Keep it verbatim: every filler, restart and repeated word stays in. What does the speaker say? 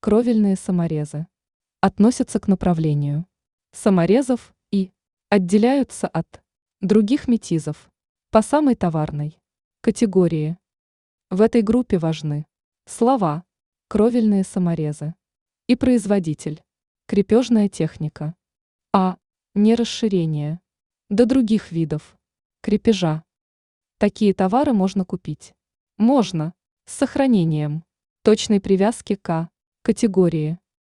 Кровельные саморезы относятся к направлению саморезов и отделяются от других метизов по самой товарной категории. В этой группе важны слова «кровельные саморезы» и «производитель», «крепежная техника», а не расширение до других видов крепежа. Такие товары можно купить. Можно с сохранением точной привязки к категории.